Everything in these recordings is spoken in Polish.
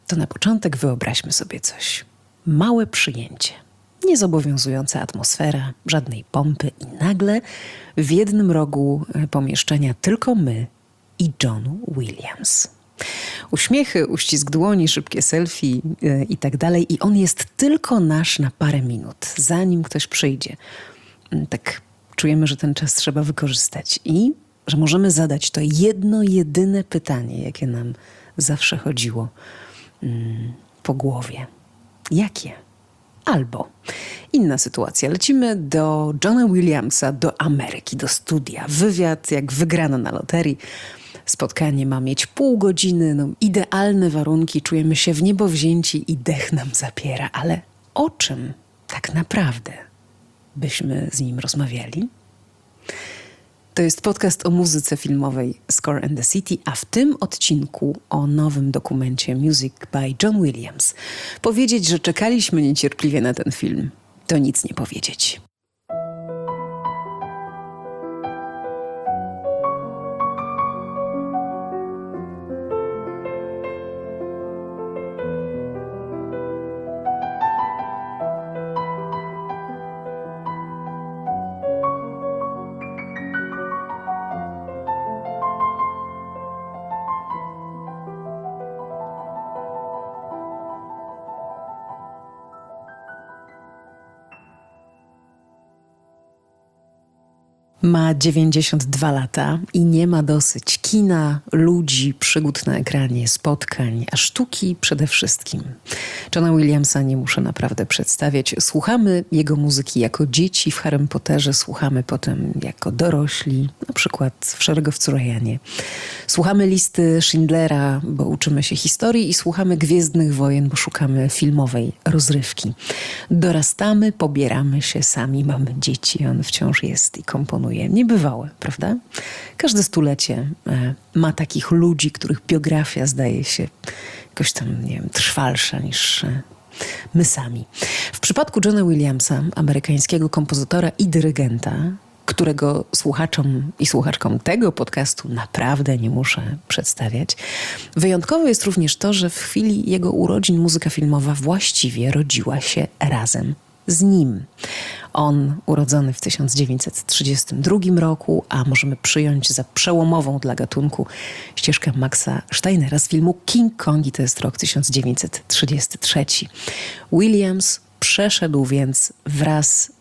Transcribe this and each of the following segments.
to na początek wyobraźmy sobie coś. Małe przyjęcie. Niezobowiązująca atmosfera, żadnej pompy i nagle w jednym rogu pomieszczenia tylko my i John Williams. Uśmiechy, uścisk dłoni, szybkie selfie i tak dalej. I on jest tylko nasz na parę minut, zanim ktoś przyjdzie. Tak czujemy, że ten czas trzeba wykorzystać i że możemy zadać to jedno, jedyne pytanie, jakie nam zawsze chodziło po głowie. Jakie? Albo inna sytuacja. Lecimy do Johna Williamsa, do Ameryki, do studia. Wywiad jak wygrana na loterii. Spotkanie ma mieć pół godziny, idealne warunki, czujemy się w niebo wzięci i dech nam zapiera. Ale o czym tak naprawdę byśmy z nim rozmawiali? To jest podcast o muzyce filmowej Score and the City, a w tym odcinku o nowym dokumencie Music by John Williams. Powiedzieć, że czekaliśmy niecierpliwie na ten film, to nic nie powiedzieć. Ma 92 lata i nie ma dosyć kina, ludzi, przygód na ekranie, spotkań, a sztuki przede wszystkim. Johna Williamsa nie muszę naprawdę przedstawiać. Słuchamy jego muzyki jako dzieci w Harrym Potterze, słuchamy potem jako dorośli, na przykład w Szeregowcu Ryanie. Słuchamy listy Schindlera, bo uczymy się historii i słuchamy Gwiezdnych Wojen, bo szukamy filmowej rozrywki. Dorastamy, pobieramy się sami, mamy dzieci, on wciąż jest i komponuje. Niebywałe, prawda? Każde stulecie ma takich ludzi, których biografia zdaje się jakoś tam, nie wiem, trwalsza niż my sami. W przypadku Johna Williamsa, amerykańskiego kompozytora i dyrygenta, którego słuchaczom i słuchaczkom tego podcastu naprawdę nie muszę przedstawiać. Wyjątkowe jest również to, że w chwili jego urodzin muzyka filmowa właściwie rodziła się razem z nim. On urodzony w 1932 roku, a możemy przyjąć za przełomową dla gatunku ścieżkę Maxa Steinera z filmu King Kong i to jest rok 1933. Williams przeszedł więc wraz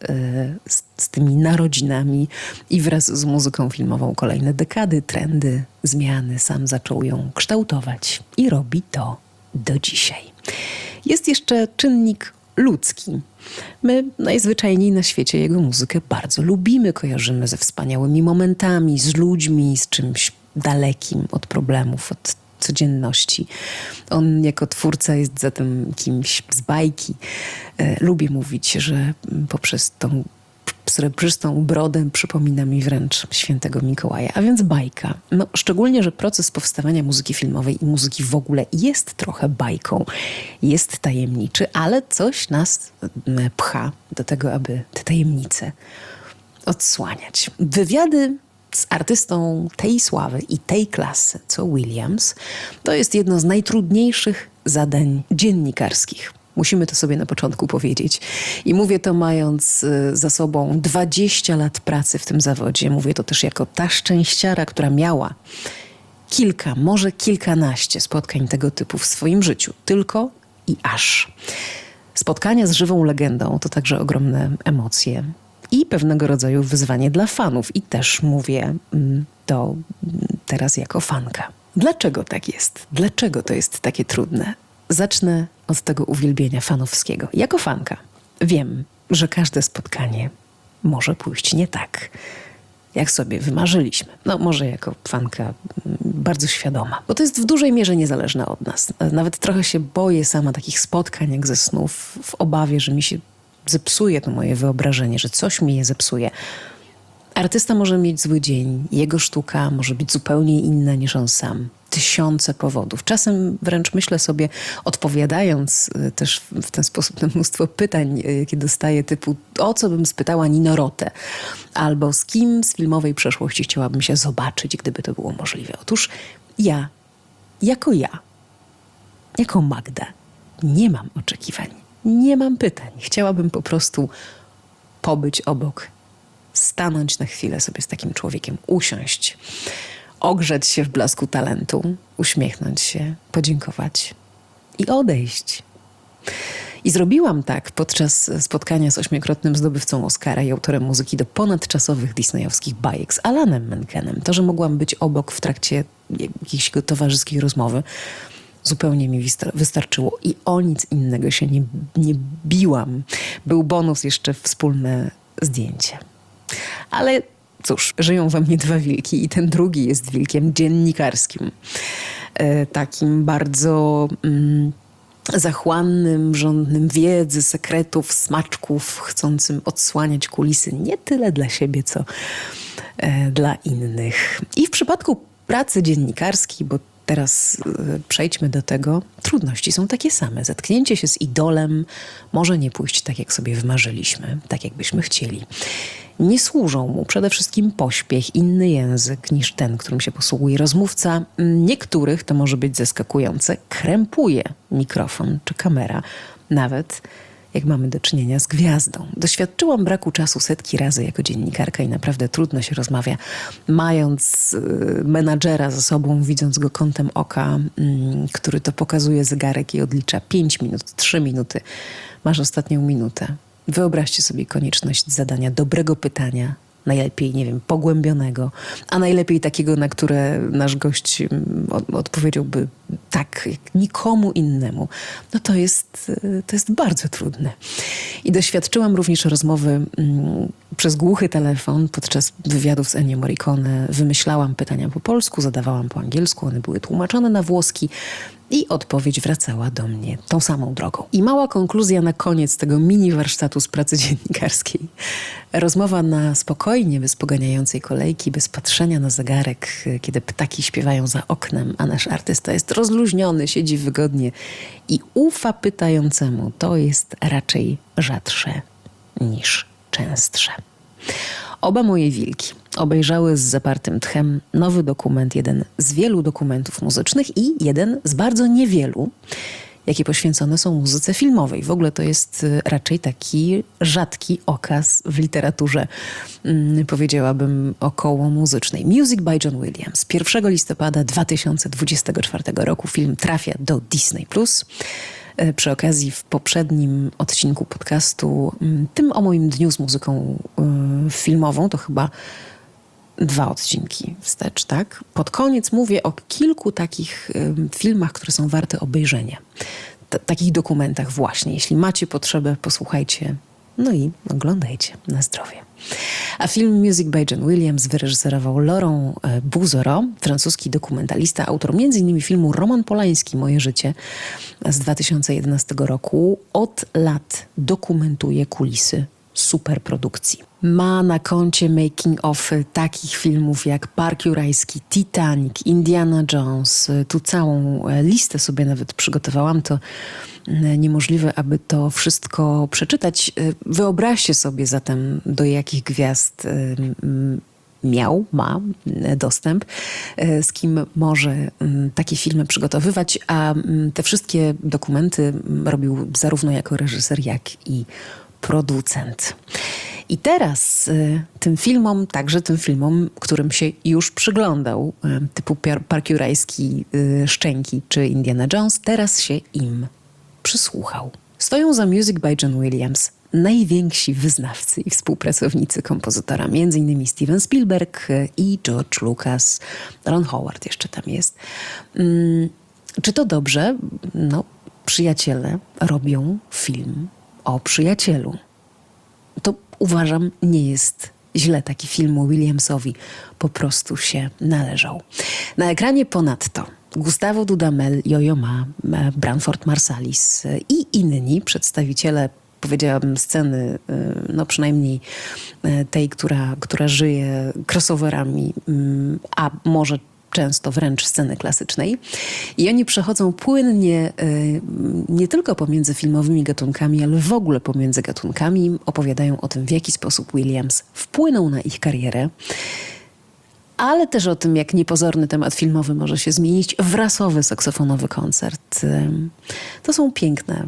z tymi narodzinami i wraz z muzyką filmową kolejne dekady, trendy, zmiany. Sam zaczął ją kształtować i robi to do dzisiaj. Jest jeszcze czynnik ludzki. My najzwyczajniej na świecie jego muzykę bardzo lubimy, kojarzymy ze wspaniałymi momentami, z ludźmi, z czymś dalekim od problemów, od codzienności. On jako twórca jest zatem kimś z bajki. Lubię mówić, że poprzez tą srebrzystą brodę przypomina mi wręcz świętego Mikołaja, a więc bajka. Szczególnie, że proces powstawania muzyki filmowej i muzyki w ogóle jest trochę bajką. Jest tajemniczy, ale coś nas pcha do tego, aby te tajemnice odsłaniać. Wywiady z artystą tej sławy i tej klasy, co Williams, to jest jedno z najtrudniejszych zadań dziennikarskich. Musimy to sobie na początku powiedzieć. I mówię to mając za sobą 20 lat pracy w tym zawodzie. Mówię to też jako ta szczęściara, która miała kilka, może kilkanaście spotkań tego typu w swoim życiu. Tylko i aż. Spotkania z żywą legendą to także ogromne emocje i pewnego rodzaju wyzwanie dla fanów. I też mówię to teraz jako fanka. Dlaczego tak jest? Dlaczego to jest takie trudne? Zacznę od tego uwielbienia fanowskiego. Jako fanka wiem, że każde spotkanie może pójść nie tak, jak sobie wymarzyliśmy. Może jako fanka bardzo świadoma, bo to jest w dużej mierze niezależne od nas. Nawet trochę się boję sama takich spotkań jak ze snów, w obawie, że mi się zepsuje to moje wyobrażenie, że coś mi je zepsuje. Artysta może mieć zły dzień, jego sztuka może być zupełnie inna niż on sam. Tysiące powodów. Czasem wręcz myślę sobie, odpowiadając też w ten sposób na mnóstwo pytań, jakie dostaję, typu o co bym spytała Nino Rotę, albo z kim z filmowej przeszłości chciałabym się zobaczyć, gdyby to było możliwe. Otóż ja, jako ja, jako Magda nie mam oczekiwań, nie mam pytań. Chciałabym po prostu pobyć obok, stanąć na chwilę sobie z takim człowiekiem, usiąść, ogrzać się w blasku talentu, uśmiechnąć się, podziękować i odejść. I zrobiłam tak podczas spotkania z 8-krotnym zdobywcą Oscara i autorem muzyki do ponadczasowych disneyowskich bajek z Alanem Menkenem. To, że mogłam być obok w trakcie jakiejś towarzyskiej rozmowy, zupełnie mi wystarczyło i o nic innego się nie biłam. Był bonus jeszcze wspólne zdjęcie. Ale cóż, żyją we mnie dwa wilki i ten drugi jest wilkiem dziennikarskim. Takim bardzo zachłannym, żądnym wiedzy, sekretów, smaczków, chcącym odsłaniać kulisy nie tyle dla siebie, co dla innych. I w przypadku pracy dziennikarskiej, bo teraz przejdźmy do tego, trudności są takie same. Zetknięcie się z idolem może nie pójść tak, jak sobie wymarzyliśmy, tak, jakbyśmy chcieli. Nie służą mu przede wszystkim pośpiech, inny język niż ten, którym się posługuje rozmówca. Niektórych, to może być zaskakujące, krępuje mikrofon czy kamera, nawet jak mamy do czynienia z gwiazdą. Doświadczyłam braku czasu setki razy jako dziennikarka i naprawdę trudno się rozmawia, mając menadżera za sobą, widząc go kątem oka, który to pokazuje zegarek i odlicza 5 minut, 3 minuty. Masz ostatnią minutę. Wyobraźcie sobie konieczność zadania dobrego pytania, najlepiej, nie wiem, pogłębionego, a najlepiej takiego, na które nasz gość odpowiedziałby tak, jak nikomu innemu. No to jest bardzo trudne. I doświadczyłam również rozmowy przez głuchy telefon podczas wywiadów z Ennio Morricone. Wymyślałam pytania po polsku, zadawałam po angielsku, one były tłumaczone na włoski i odpowiedź wracała do mnie tą samą drogą. I mała konkluzja na koniec tego mini warsztatu z pracy dziennikarskiej. Rozmowa na spokojnie, bez poganiającej kolejki, bez patrzenia na zegarek, kiedy ptaki śpiewają za oknem, a nasz artysta jest rozluźniony, siedzi wygodnie i ufa pytającemu. To jest raczej rzadsze niż częstsze. Oba moje wilki obejrzały z zapartym tchem nowy dokument, jeden z wielu dokumentów muzycznych i jeden z bardzo niewielu, jakie poświęcone są muzyce filmowej. W ogóle to jest raczej taki rzadki okaz w literaturze, powiedziałabym, około muzycznej. Music by John Williams. 1 listopada 2024 roku film trafia do Disney+. Przy okazji w poprzednim odcinku podcastu, tym o moim dniu z muzyką filmową, to chyba 2 odcinki wstecz, tak? Pod koniec mówię o kilku takich filmach, które są warte obejrzenia. Takich dokumentach właśnie. Jeśli macie potrzebę, posłuchajcie, no i oglądajcie na zdrowie. A film Music by John Williams wyreżyserował Laurent Bouzereau, francuski dokumentalista, autor m.in. filmu Roman Polański, Moje życie z 2011 roku. Od lat dokumentuje kulisy superprodukcji. Ma na koncie making of takich filmów jak Park Jurajski, Titanic, Indiana Jones. Tu całą listę sobie nawet przygotowałam. To niemożliwe, aby to wszystko przeczytać. Wyobraźcie sobie zatem, do jakich gwiazd ma dostęp, z kim może takie filmy przygotowywać, a te wszystkie dokumenty robił zarówno jako reżyser, jak i producent. I teraz tym filmom, także tym filmom, którym się już przyglądał, typu Park Jurajski, Szczęki czy Indiana Jones, teraz się im przysłuchał. Stoją za Music by John Williams najwięksi wyznawcy i współpracownicy kompozytora, m.in. Steven Spielberg i George Lucas, Ron Howard jeszcze tam jest. Czy to dobrze? No, przyjaciele robią film o przyjacielu. To uważam, nie jest źle. Taki film Williamsowi po prostu się należał. Na ekranie ponadto Gustavo Dudamel, Yo-Yo Ma, Branford Marsalis i inni przedstawiciele, powiedziałabym, sceny, no przynajmniej tej, która żyje crossoverami, a może często wręcz sceny klasycznej. I oni przechodzą płynnie nie tylko pomiędzy filmowymi gatunkami, ale w ogóle pomiędzy gatunkami. Opowiadają o tym, w jaki sposób Williams wpłynął na ich karierę. ale też o tym, jak niepozorny temat filmowy może się zmienić w rasowy saksofonowy koncert. To są piękne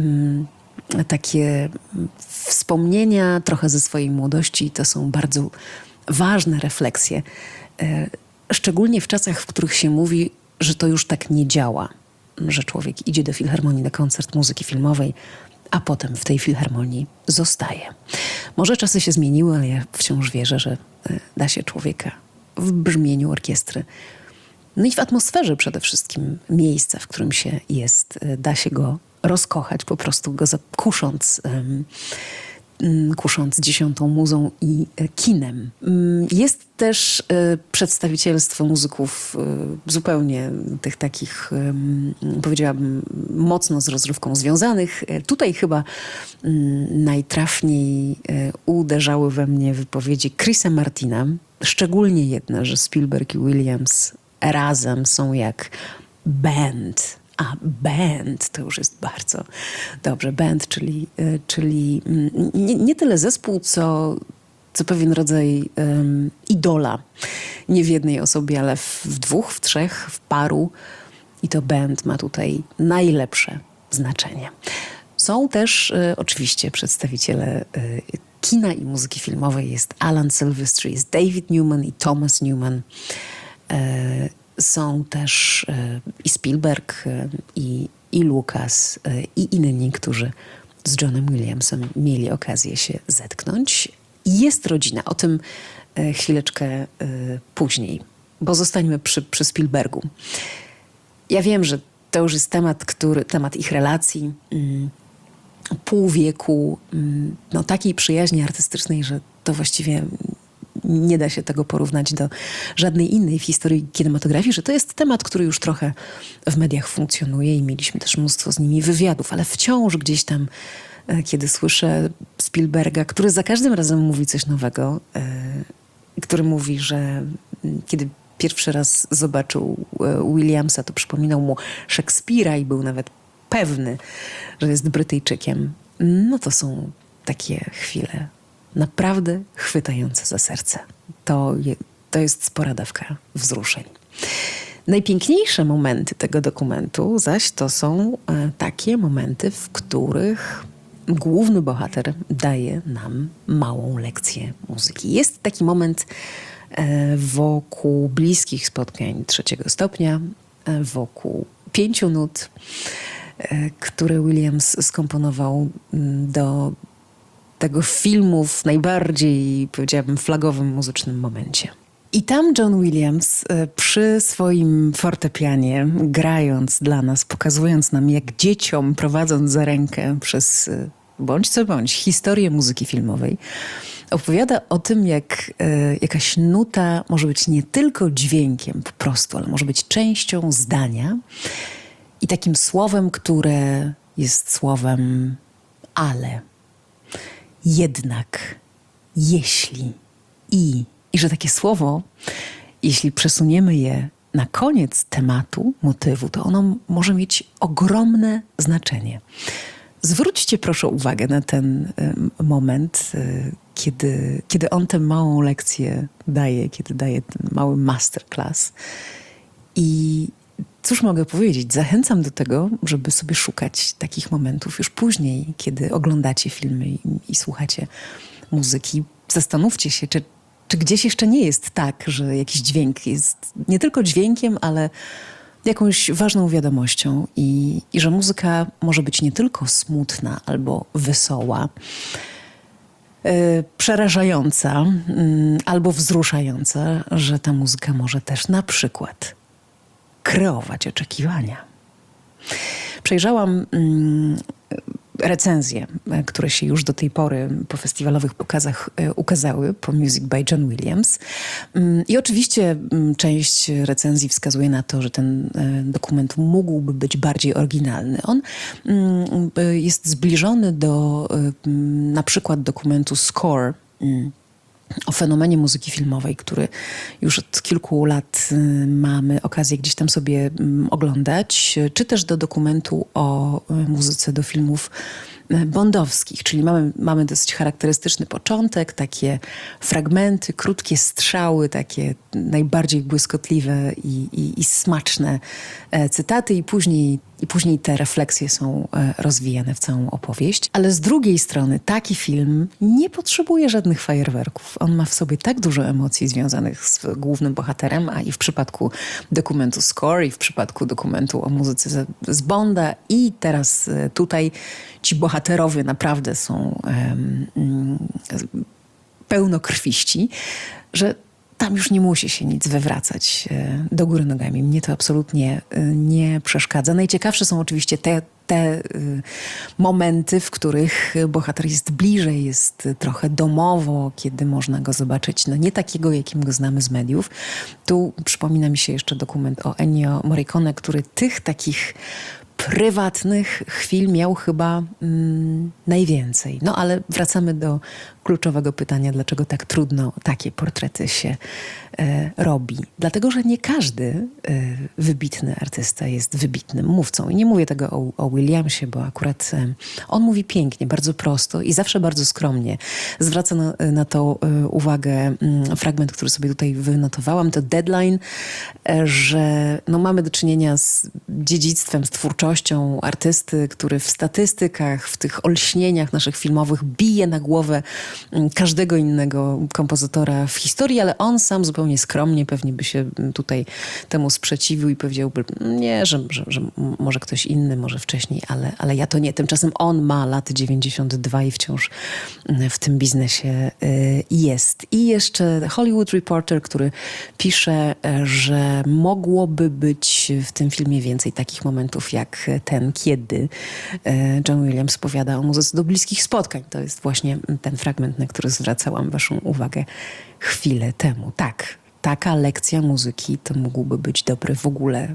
takie wspomnienia trochę ze swojej młodości. To są bardzo ważne refleksje. Szczególnie w czasach, w których się mówi, że to już tak nie działa. Że człowiek idzie do filharmonii na koncert muzyki filmowej, a potem w tej filharmonii zostaje. Może czasy się zmieniły, ale ja wciąż wierzę, że da się człowieka w brzmieniu orkiestry, no i w atmosferze przede wszystkim miejsca, w którym się jest, da się go rozkochać, po prostu go kusząc dziesiątą muzą i kinem. Jest też przedstawicielstwo muzyków zupełnie tych takich, powiedziałabym, mocno z rozrywką związanych. Tutaj chyba najtrafniej uderzały we mnie wypowiedzi Chrisa Martina. Szczególnie jedna, że Spielberg i Williams razem są jak band. A band to już jest bardzo dobrze. Band, czyli nie tyle zespół, co pewien rodzaj idola. Nie w jednej osobie, ale w dwóch, w trzech, w paru. I to band ma tutaj najlepsze znaczenie. Są też oczywiście przedstawiciele kina i muzyki filmowej. Jest Alan Silvestri, jest David Newman i Thomas Newman. Są też i Spielberg, i Lucas, i inni, którzy z Johnem Williamsem mieli okazję się zetknąć. Jest rodzina, o tym chwileczkę później, bo zostańmy przy Spielbergu. Ja wiem, że to już jest temat ich relacji, pół wieku, no, takiej przyjaźni artystycznej, że to właściwie nie da się tego porównać do żadnej innej w historii kinematografii, że to jest temat, który już trochę w mediach funkcjonuje i mieliśmy też mnóstwo z nimi wywiadów, ale wciąż gdzieś tam, kiedy słyszę Spielberga, który za każdym razem mówi coś nowego, który mówi, że kiedy pierwszy raz zobaczył Williamsa, to przypominał mu Szekspira i był nawet pewny, że jest Brytyjczykiem. No to są takie chwile naprawdę chwytające za serce. To jest spora dawka wzruszeń. Najpiękniejsze momenty tego dokumentu zaś to są takie momenty, w których główny bohater daje nam małą lekcję muzyki. Jest taki moment wokół bliskich spotkań trzeciego stopnia, wokół 5 nut, które Williams skomponował do tego filmu w najbardziej, powiedziałabym, flagowym muzycznym momencie. I tam John Williams przy swoim fortepianie, grając dla nas, pokazując nam jak dzieciom, prowadząc za rękę przez bądź co bądź historię muzyki filmowej, opowiada o tym, jak jakaś nuta może być nie tylko dźwiękiem po prostu, ale może być częścią zdania i takim słowem, które jest słowem ale, jednak, jeśli, i że takie słowo, jeśli przesuniemy je na koniec tematu, motywu, to ono może mieć ogromne znaczenie. Zwróćcie proszę uwagę na ten moment, kiedy on tę małą lekcję daje, kiedy daje ten mały masterclass. I cóż mogę powiedzieć? Zachęcam do tego, żeby sobie szukać takich momentów już później, kiedy oglądacie filmy i słuchacie muzyki. Zastanówcie się, czy gdzieś jeszcze nie jest tak, że jakiś dźwięk jest nie tylko dźwiękiem, ale jakąś ważną wiadomością i że muzyka może być nie tylko smutna albo wesoła, przerażająca albo wzruszająca, że ta muzyka może też na przykład kreować oczekiwania. Przejrzałam recenzje, które się już do tej pory po festiwalowych pokazach ukazały, po Music by John Williams. I oczywiście część recenzji wskazuje na to, że ten dokument mógłby być bardziej oryginalny. On jest zbliżony do na przykład dokumentu Score o fenomenie muzyki filmowej, który już od kilku lat mamy okazję gdzieś tam sobie oglądać, czy też do dokumentu o muzyce do filmów bondowskich, czyli mamy dosyć charakterystyczny początek, takie fragmenty, krótkie strzały, takie najbardziej błyskotliwe i smaczne cytaty i później te refleksje są rozwijane w całą opowieść. Ale z drugiej strony taki film nie potrzebuje żadnych fajerwerków. On ma w sobie tak dużo emocji związanych z głównym bohaterem, a i w przypadku dokumentu Score, i w przypadku dokumentu o muzyce z Bonda, i teraz tutaj ci bohaterowie naprawdę są pełnokrwiści, że tam już nie musi się nic wywracać do góry nogami. Mnie to absolutnie nie przeszkadza. Najciekawsze są oczywiście te momenty, w których bohater jest bliżej, jest trochę domowo, kiedy można go zobaczyć, no nie takiego, jakim go znamy z mediów. Tu przypomina mi się jeszcze dokument o Ennio Morricone, który tych takich prywatnych chwil miał chyba najwięcej. No ale wracamy do kluczowego pytania, dlaczego tak trudno takie portrety się robi. Dlatego, że nie każdy wybitny artysta jest wybitnym mówcą. I nie mówię tego o Williamsie, bo akurat on mówi pięknie, bardzo prosto i zawsze bardzo skromnie. Zwraca na to uwagę fragment, który sobie tutaj wynotowałam, to Deadline, że no, mamy do czynienia z dziedzictwem, z twórczością artysty, który w statystykach, w tych olśnieniach naszych filmowych bije na głowę każdego innego kompozytora w historii, ale on sam zupełnie skromnie pewnie by się tutaj temu sprzeciwił i powiedziałby, nie, że może ktoś inny, może wcześniej, ale ja to nie. Tymczasem on ma lat 92 i wciąż w tym biznesie jest. I jeszcze Hollywood Reporter, który pisze, że mogłoby być w tym filmie więcej takich momentów jak ten, kiedy John Williams powiada o muzyce do bliskich spotkań. To jest właśnie ten fragment, na który zwracałam waszą uwagę chwilę temu. Tak, taka lekcja muzyki to mógłby być dobry w ogóle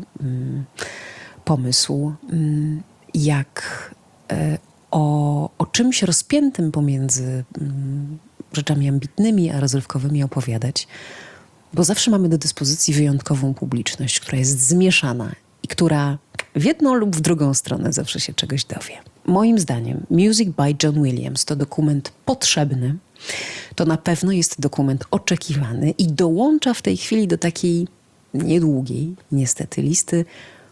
pomysł, jak o czymś rozpiętym pomiędzy rzeczami ambitnymi a rozrywkowymi opowiadać, bo zawsze mamy do dyspozycji wyjątkową publiczność, która jest zmieszana i która w jedną lub w drugą stronę zawsze się czegoś dowie. Moim zdaniem Music by John Williams to dokument potrzebny, to na pewno jest dokument oczekiwany i dołącza w tej chwili do takiej niedługiej, niestety, listy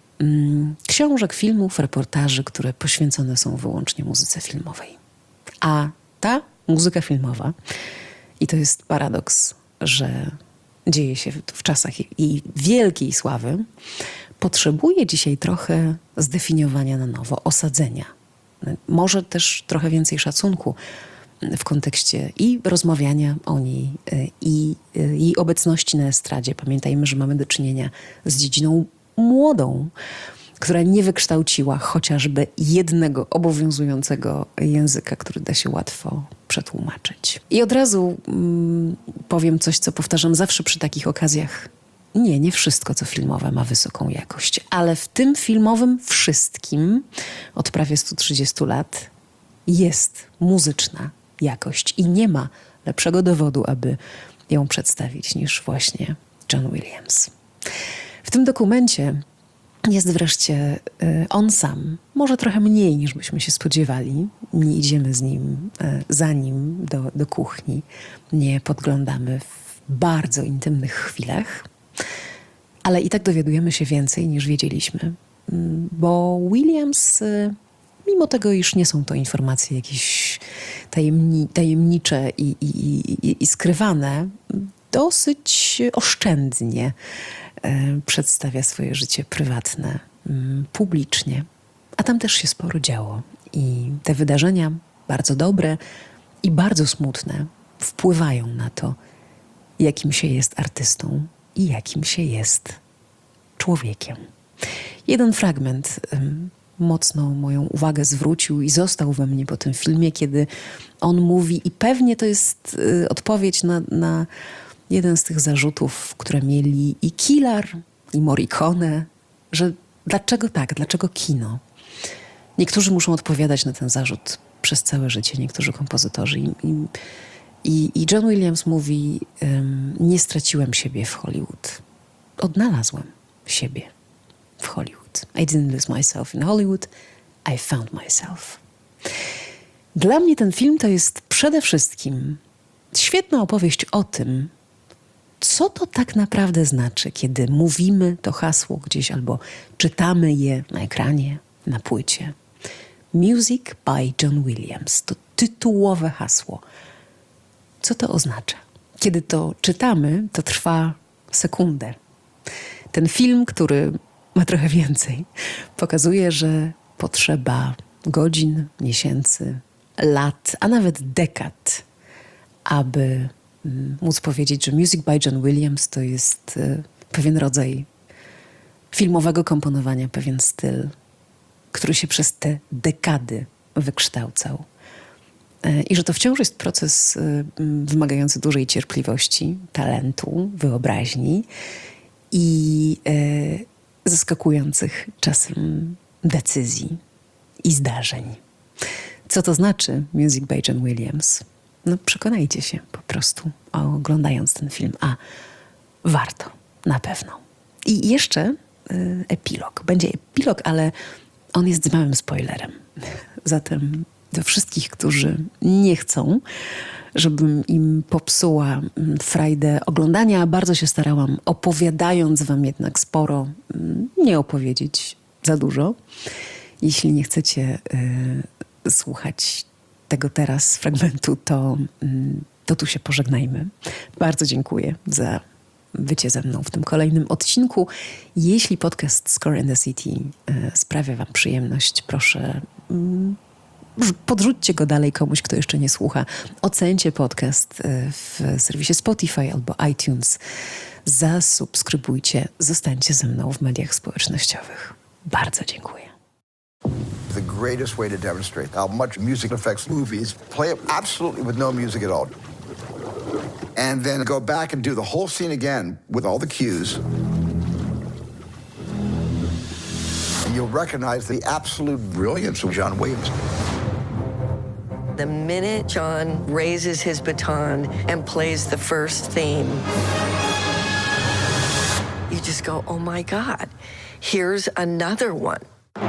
książek, filmów, reportaży, które poświęcone są wyłącznie muzyce filmowej. A ta muzyka filmowa, i to jest paradoks, że dzieje się w czasach jej wielkiej sławy, potrzebuje dzisiaj trochę zdefiniowania na nowo, osadzenia. Może też trochę więcej szacunku w kontekście i rozmawiania o niej, i jej obecności na estradzie. Pamiętajmy, że mamy do czynienia z dziedziną młodą, która nie wykształciła chociażby jednego obowiązującego języka, który da się łatwo przetłumaczyć. I od razu powiem coś, co powtarzam zawsze przy takich okazjach. Nie wszystko, co filmowe, ma wysoką jakość, ale w tym filmowym wszystkim od prawie 130 lat jest muzyczna jakość i nie ma lepszego dowodu, aby ją przedstawić, niż właśnie John Williams. W tym dokumencie jest wreszcie on sam, może trochę mniej niż byśmy się spodziewali. Nie idziemy za nim do kuchni, nie podglądamy w bardzo intymnych chwilach, ale i tak dowiadujemy się więcej niż wiedzieliśmy, bo Williams, mimo tego, iż nie są to informacje jakieś tajemnicze i skrywane, dosyć oszczędnie przedstawia swoje życie prywatne publicznie. A tam też się sporo działo. I te wydarzenia, bardzo dobre i bardzo smutne, wpływają na to, jakim się jest artystą i jakim się jest człowiekiem. Jeden fragment mocno moją uwagę zwrócił i został we mnie po tym filmie, kiedy on mówi, i pewnie to jest odpowiedź na jeden z tych zarzutów, które mieli i Kilar, i Morricone, że dlaczego kino? Niektórzy muszą odpowiadać na ten zarzut przez całe życie, niektórzy kompozytorzy. I John Williams mówi, nie straciłem siebie w Hollywood. Odnalazłem siebie w Hollywood. I didn't lose myself in Hollywood. I found myself. Dla mnie ten film to jest przede wszystkim świetna opowieść o tym, co to tak naprawdę znaczy, kiedy mówimy to hasło gdzieś albo czytamy je na ekranie, na płycie. Music by John Williams. To tytułowe hasło. Co to oznacza? Kiedy to czytamy, to trwa sekundę. Ten film, który ma trochę więcej, pokazuje, że potrzeba godzin, miesięcy, lat, a nawet dekad, aby móc powiedzieć, że Music by John Williams to jest pewien rodzaj filmowego komponowania, pewien styl, który się przez te dekady wykształcał. I że to wciąż jest proces wymagający dużej cierpliwości, talentu, wyobraźni i zaskakujących czasem decyzji i zdarzeń. Co to znaczy Music by John Williams? No przekonajcie się po prostu, oglądając ten film. A warto, na pewno. I jeszcze epilog. Będzie epilog, ale on jest z małym spoilerem. Zatem do wszystkich, którzy nie chcą, żebym im popsuła frajdę oglądania, bardzo się starałam, opowiadając wam jednak sporo, nie opowiedzieć za dużo. Jeśli nie chcecie słuchać tego teraz fragmentu, to tu się pożegnajmy. Bardzo dziękuję za bycie ze mną w tym kolejnym odcinku. Jeśli podcast Score and the City sprawia wam przyjemność, proszę podrzućcie go dalej komuś, kto jeszcze nie słucha. Ocencie podcast w serwisie Spotify albo iTunes. Zasubskrybujcie, zostańcie ze mną w mediach społecznościowych. Bardzo dziękuję. The greatest way to demonstrate how much music affects movies, play it absolutely with no music at all. And then go back and do the whole scene again with all the cues. And you'll recognize the absolute brilliance of John Williams. The minute John raises his baton and plays the first theme, you just go, oh my God, here's another one.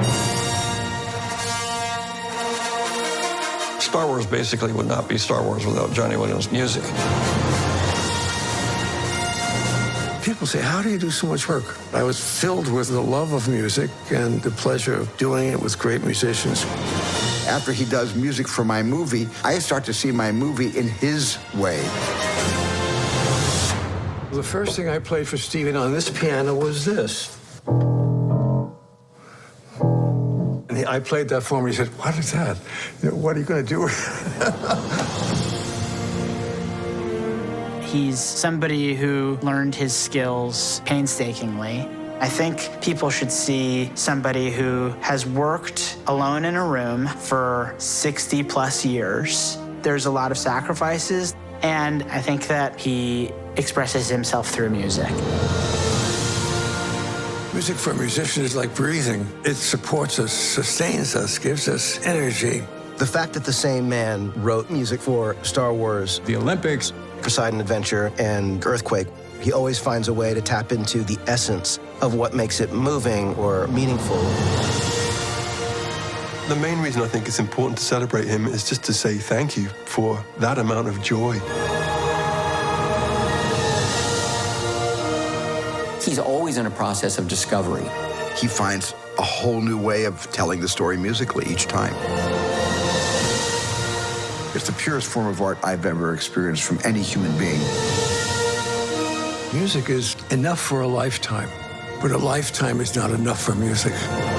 Star Wars basically would not be Star Wars without Johnny Williams' music. People say, how do you do so much work? I was filled with the love of music and the pleasure of doing it with great musicians. After he does music for my movie, I start to see my movie in his way. The first thing I played for Stevie on this piano was this. And I played that for him. He said, what is that? What are you going to do with it? He's somebody who learned his skills painstakingly. I think people should see somebody who has worked alone in a room for 60 plus years. There's a lot of sacrifices, and I think that he expresses himself through music. Music for a musician is like breathing. It supports us, sustains us, gives us energy. The fact that the same man wrote music for Star Wars, the Olympics, Poseidon Adventure, and Earthquake, he always finds a way to tap into the essence of what makes it moving or meaningful. The main reason I think it's important to celebrate him is just to say thank you for that amount of joy. He's always in a process of discovery. He finds a whole new way of telling the story musically each time. It's the purest form of art I've ever experienced from any human being. Music is enough for a lifetime, but a lifetime is not enough for music.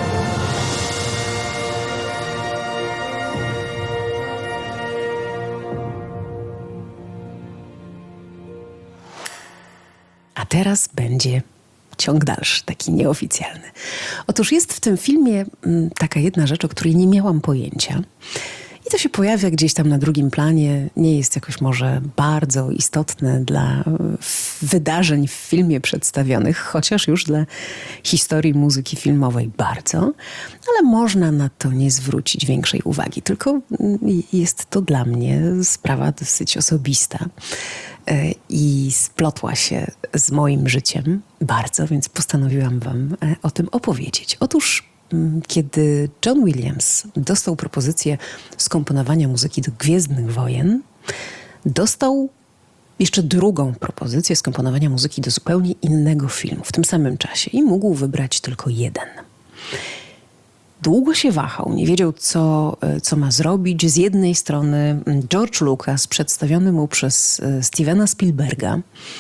A teraz będzie ciąg dalszy, taki nieoficjalny. Otóż jest w tym filmie taka jedna rzecz, o której nie miałam pojęcia. I to się pojawia gdzieś tam na drugim planie, nie jest jakoś może bardzo istotne dla wydarzeń w filmie przedstawionych, chociaż już dla historii muzyki filmowej bardzo, ale można na to nie zwrócić większej uwagi. Tylko jest to dla mnie sprawa dosyć osobista i splotła się z moim życiem bardzo, więc postanowiłam wam o tym opowiedzieć. Otóż kiedy John Williams dostał propozycję skomponowania muzyki do Gwiezdnych Wojen, dostał jeszcze drugą propozycję skomponowania muzyki do zupełnie innego filmu w tym samym czasie i mógł wybrać tylko jeden. Długo się wahał, nie wiedział, co ma zrobić. Z jednej strony George Lucas, przedstawiony mu przez Stevena Spielberga,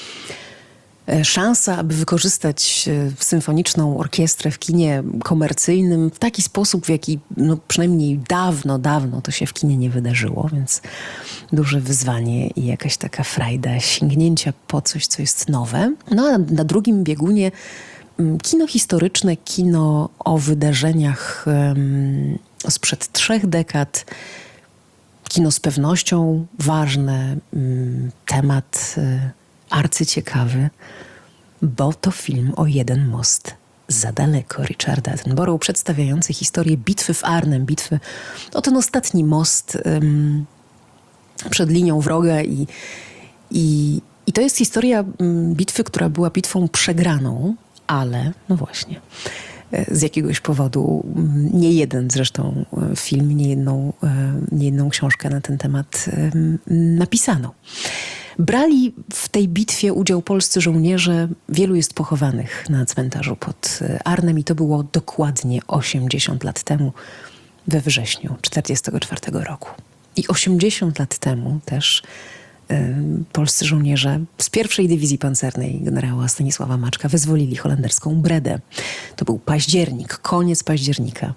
szansa, aby wykorzystać symfoniczną orkiestrę w kinie komercyjnym w taki sposób, w jaki przynajmniej dawno to się w kinie nie wydarzyło, więc duże wyzwanie i jakaś taka frajda sięgnięcia po coś, co jest nowe. No a na drugim biegunie kino historyczne, kino o wydarzeniach sprzed 3 dekad, kino z pewnością ważne, temat arcyciekawy, bo to film o Jeden most za daleko Richarda Attenborough, przedstawiający historię bitwy w Arnhem, bitwy o ten ostatni most przed linią wroga i to jest historia bitwy, która była bitwą przegraną, ale no właśnie, z jakiegoś powodu nie jeden zresztą film, nie jedną książkę na ten temat napisano. Brali w tej bitwie udział polscy żołnierze. Wielu jest pochowanych na cmentarzu pod Arnhem i to było dokładnie 80 lat temu, we wrześniu 1944 roku. I 80 lat temu też polscy żołnierze z pierwszej dywizji pancernej generała Stanisława Maczka wyzwolili holenderską Bredę. To był październik, koniec października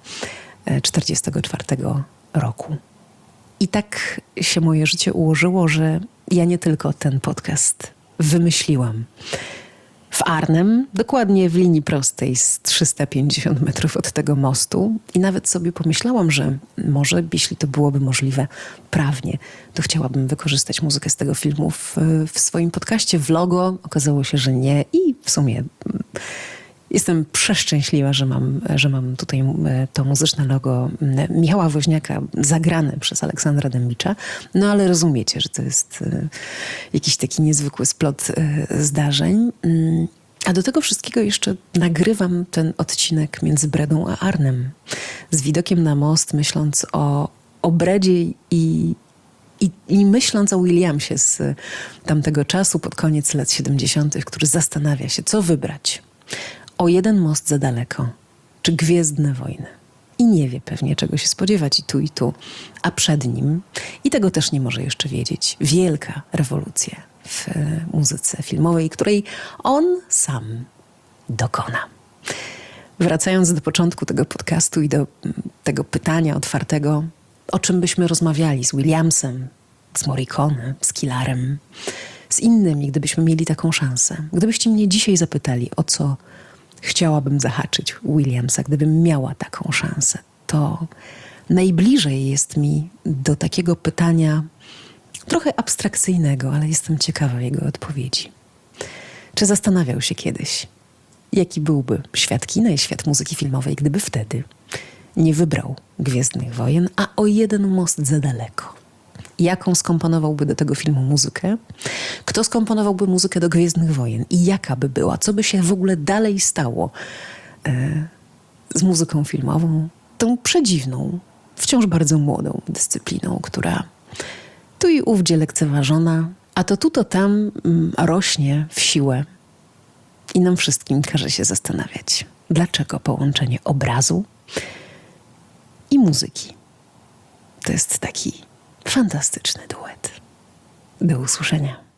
1944 roku. I tak się moje życie ułożyło, że ja nie tylko ten podcast wymyśliłam. W Arnhem, dokładnie w linii prostej z 350 metrów od tego mostu. I nawet sobie pomyślałam, że może, jeśli to byłoby możliwe prawnie, to chciałabym wykorzystać muzykę z tego filmu w swoim podcaście, w logo. Okazało się, że nie i w sumie jestem przeszczęśliwa, że mam tutaj to muzyczne logo Michała Woźniaka zagrane przez Aleksandra Dębicza. No ale rozumiecie, że to jest jakiś taki niezwykły splot zdarzeń. A do tego wszystkiego jeszcze nagrywam ten odcinek między Bredą a Arnhem. Z widokiem na most, myśląc o Bredzie i myśląc o Williamsie z tamtego czasu, pod koniec lat 70., który zastanawia się, co wybrać. O Jeden most za daleko, czy Gwiezdne Wojny. I nie wie pewnie, czego się spodziewać i tu, a przed nim, i tego też nie może jeszcze wiedzieć, wielka rewolucja w muzyce filmowej, której on sam dokona. Wracając do początku tego podcastu i do tego pytania otwartego, o czym byśmy rozmawiali z Williamsem, z Morricone, z Killarem, z innymi, gdybyśmy mieli taką szansę. Gdybyście mnie dzisiaj zapytali, o co chciałabym zahaczyć Williamsa, gdybym miała taką szansę, to najbliżej jest mi do takiego pytania trochę abstrakcyjnego, ale jestem ciekawa jego odpowiedzi. Czy zastanawiał się kiedyś, jaki byłby świat kina i świat muzyki filmowej, gdyby wtedy nie wybrał Gwiezdnych Wojen, a o Jeden most za daleko? Jaką skomponowałby do tego filmu muzykę? Kto skomponowałby muzykę do Gwiezdnych Wojen? I jaka by była? Co by się w ogóle dalej stało z muzyką filmową? Tą przedziwną, wciąż bardzo młodą dyscypliną, która tu i ówdzie lekceważona, a to tu, to tam rośnie w siłę i nam wszystkim każe się zastanawiać, dlaczego połączenie obrazu i muzyki to jest taki fantastyczny duet. Do usłyszenia.